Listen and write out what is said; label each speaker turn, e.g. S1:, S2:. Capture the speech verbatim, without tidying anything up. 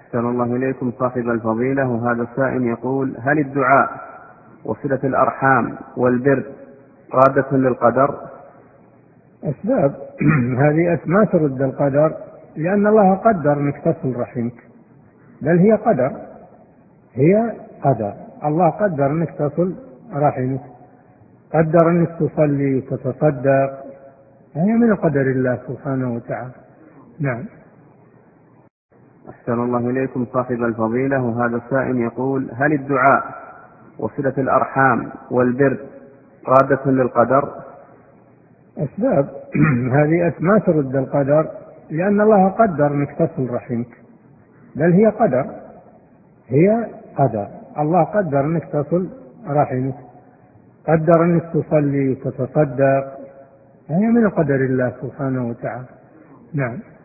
S1: أحسن الله إليكم صاحب الفضيلة. وهذا السائل يقول: هل الدعاء وصلة الأرحام والبر رادة للقدر؟
S2: أسباب هذه ما ترد القدر، لأن الله قدر أنك تصل رحمك، بل هي قدر، هي قدر. الله قدر أنك تصل رحمك، قدر أنك تصلي وتتصدق، هي من قدر الله سبحانه وتعالى. نعم.
S1: أحسن الله إليكم صاحب الفضيلة. وهذا السائل يقول: هل الدعاء وصلة الأرحام والبر رادة للقدر؟
S2: أسباب هذه ما ترد القدر، لأن الله قدر أنك تصل رحمك، بل هي قدر، هي قدر. الله قدر أنك تصل رحمك، قدر أنك تصلي وتتصدق، هي من قدر الله سبحانه وتعالى. نعم.